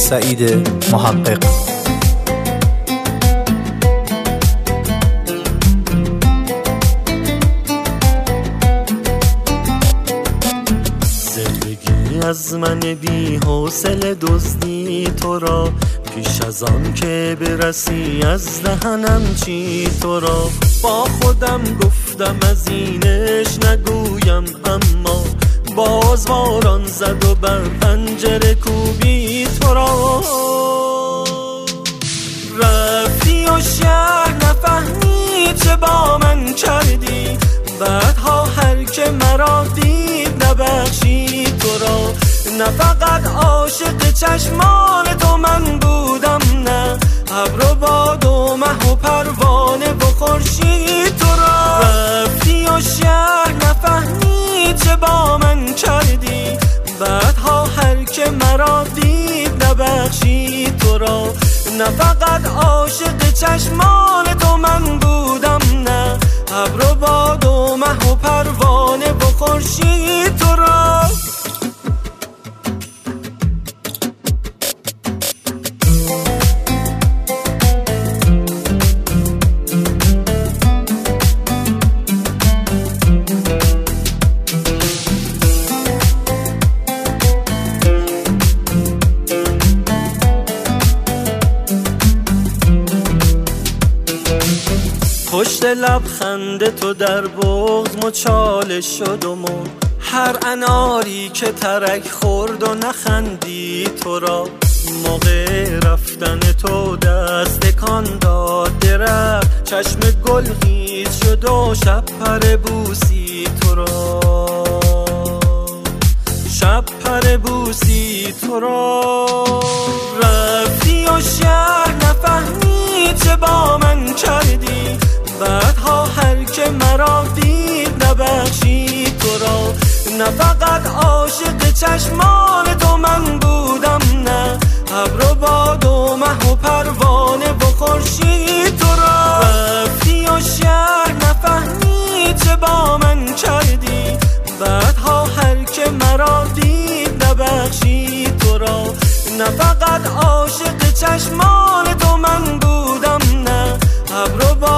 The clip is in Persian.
سعید محقق. از من بی حوصله دزدی تو را، پیش از آن که برسی از دهنم چی تو را. با خودم گفتم از اینش نگویم، اما باز باران زد و بر پنجره کوبی تو را. رفتی و شهر نفهمی چه با من کردی، بعدها هر که مرا دید نبخشی تو را. نه فقط عاشق چشمان تو من بودم، نه ابر و باد و مه و پروانه و خورشید تو را. رفتی و شهر نفهمی چه با من کردی، بعدها هر که مرا دید نبخشید تو را. نه فقط عاشق چشمان تو من بودم، نه ابر و باد و مه و پروانه و خورشید تو را. پشت لبخند تو در بغض مچاله شد و مرد، هر اناری که ترک خورد و نخندی تو را. موقع رفتن تو دست کان داد درخت، چشم گل خیز شد و شب پر بوسی تو را. شب پر بوسی تو را. رفتی و شهر نفهمی چه با من کردی، بعدها هر که مرا دید نبخشید تو را. نه فقط عاشق چشمان تو من بودم، نه ابر و باد و مه و پروانه و خورشید تو را. رفتی و شهر نفهمی چه با من کردی، بعدها هر که مرا دید نبخشید تو را. نه فقط عاشق چشمان تو من بودم، نه ابر و باد